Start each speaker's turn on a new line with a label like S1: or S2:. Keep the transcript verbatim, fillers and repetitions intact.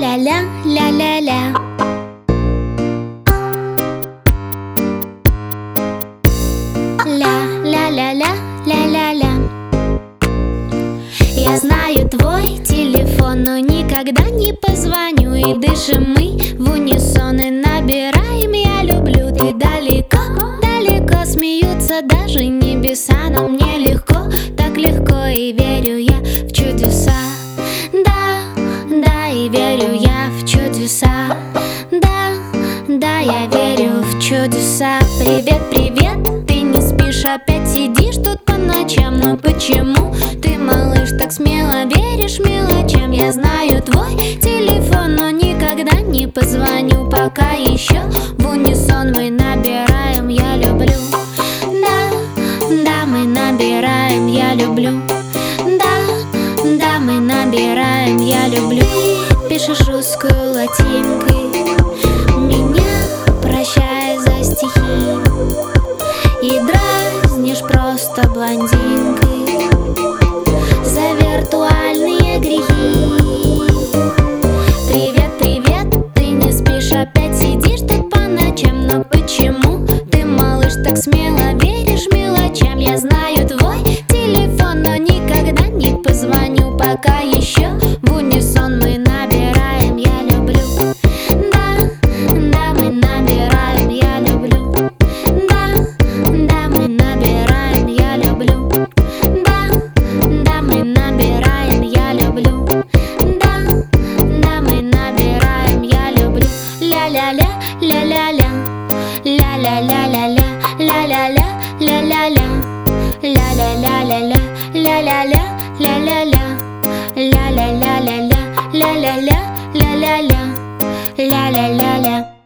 S1: Ля-ля-ля, ля-ля-ля. Ля-ля-ля-ля, ля-ля-ля. Я знаю твой телефон, но никогда не позвоню. И дышим мы в унисон и набираем «Я люблю». Ты далеко, далеко, смеются даже небеса. Но мне легко, так легко, и верю я в чудеса. Да, да, и верю я в чудеса. Да, да, я верю в чудеса. Привет, привет, ты не спишь, опять сидишь тут по ночам. Но почему ты, малыш, так смело веришь мелочам? Я знаю твой телефон, но никогда не позвоню. Пока еще в унисон мы набираем «Я люблю». Да, да, мы набираем «Я люблю». Да, да, мы набираем «Я люблю». Пишешь русскую латинкой, меня прощая за стихи, и дразнишь просто блондинкой за виртуальные грехи. Привет, привет, ты не спишь, опять сидишь тут по ночам. Но почему ты, малыш, так смело веришь мелочам? Я знаю твой телефон, но никогда не позвоню. Пока еще в унисон мы набираем «Я люблю». Да, да, мы набираем «Я люблю». Да, да, мы набираем «Я люблю». Да, да, мы набираем «Я люблю». Да, да, мы набираем «Я люблю». Ля-ля-ля, ля-ля-ля. Ля-ля-ля-ля-ля. Ля-ля-ля, ля-ля-ля. Ля-ля-ля-ля-ля. Ля-ля-ля, ля-ля-ля. Ля-ля-ля-ля-ля. Ля-ля-ля, ля-ля-ля. Ля-ля-ля-ля.